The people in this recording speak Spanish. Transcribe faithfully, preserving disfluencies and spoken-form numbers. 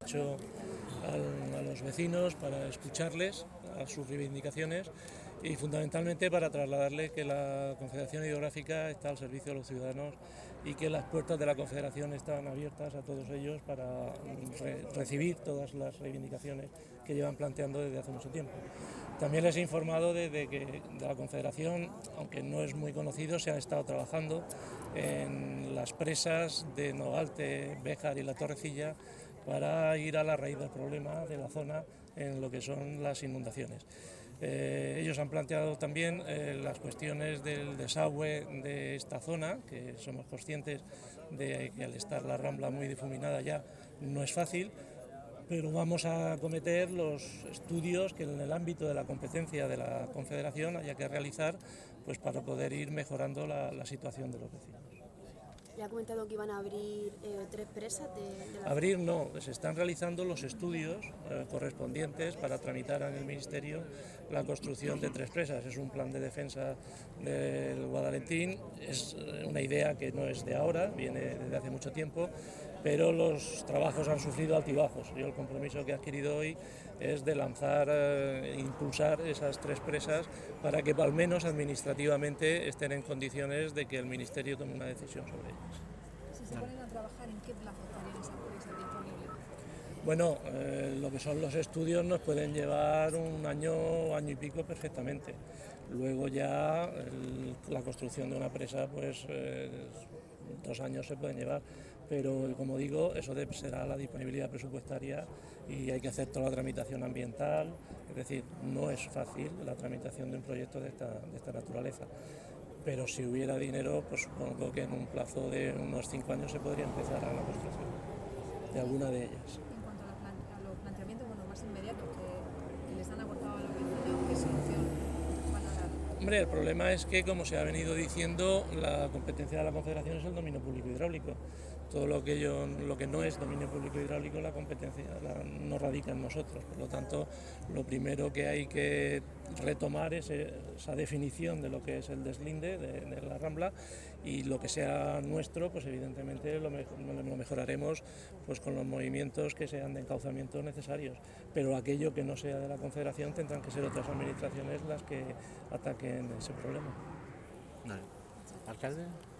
hecho a los vecinos para escucharles a sus reivindicaciones y fundamentalmente para trasladarles que la Confederación Hidrográfica está al servicio de los ciudadanos y que las puertas de la Confederación están abiertas a todos ellos para re recibir todas las reivindicaciones que llevan planteando desde hace mucho tiempo. También les he informado de, de que de la Confederación, aunque no es muy conocido, se ha estado trabajando en las presas de Nogalte, Béjar y La Torrecilla para ir a la raíz del problema de la zona en lo que son las inundaciones. Eh, ellos han planteado también eh, las cuestiones del desagüe de esta zona, que somos conscientes de que al estar la Rambla muy difuminada ya no es fácil, pero vamos a acometer los estudios que en el ámbito de la competencia de la Confederación haya que realizar, pues para poder ir mejorando la, la situación de los vecinos. Le ha comentado que iban a abrir eh, tres presas de, de la... Abrir no, se están realizando los estudios eh, correspondientes para tramitar en el Ministerio la construcción de tres presas. Es un plan de defensa del Guadalentín, es una idea que no es de ahora, viene desde hace mucho tiempo, pero los trabajos han sufrido altibajos. Yo el compromiso que he adquirido hoy es de lanzar e eh, impulsar esas tres presas para que al menos administrativamente estén en condiciones de que el Ministerio tome una decisión sobre ellas. Si se ponen a trabajar, ¿en qué plazo estarían esas presas disponibles? Bueno, eh, lo que son los estudios nos pueden llevar un año, año y pico perfectamente. Luego ya el, la construcción de una presa, pues eh, dos años se pueden llevar, pero como digo, eso de, será la disponibilidad presupuestaria y hay que hacer toda la tramitación ambiental, es decir, no es fácil la tramitación de un proyecto de esta, de esta naturaleza. Pero si hubiera dinero, pues supongo que en un plazo de unos cinco años se podría empezar a la construcción de alguna de ellas. En cuanto a, la plan a los planteamientos bueno, más inmediatos que, que les han aportado a los vecinos, ¿qué solución van a dar? Hombre, el problema es que, como se ha venido diciendo, la competencia de la Confederación es el dominio público hidráulico. Todo lo que, yo, lo que no es dominio público hidráulico, la competencia la, no radica en nosotros. Por lo tanto, lo primero que hay que retomar es esa definición de lo que es el deslinde de, de la Rambla, y lo que sea nuestro, pues evidentemente lo, mejor, lo mejoraremos pues con los movimientos que sean de encauzamiento necesarios. Pero aquello que no sea de la Confederación tendrán que ser otras administraciones las que ataquen ese problema. Vale. ¿Alcalde?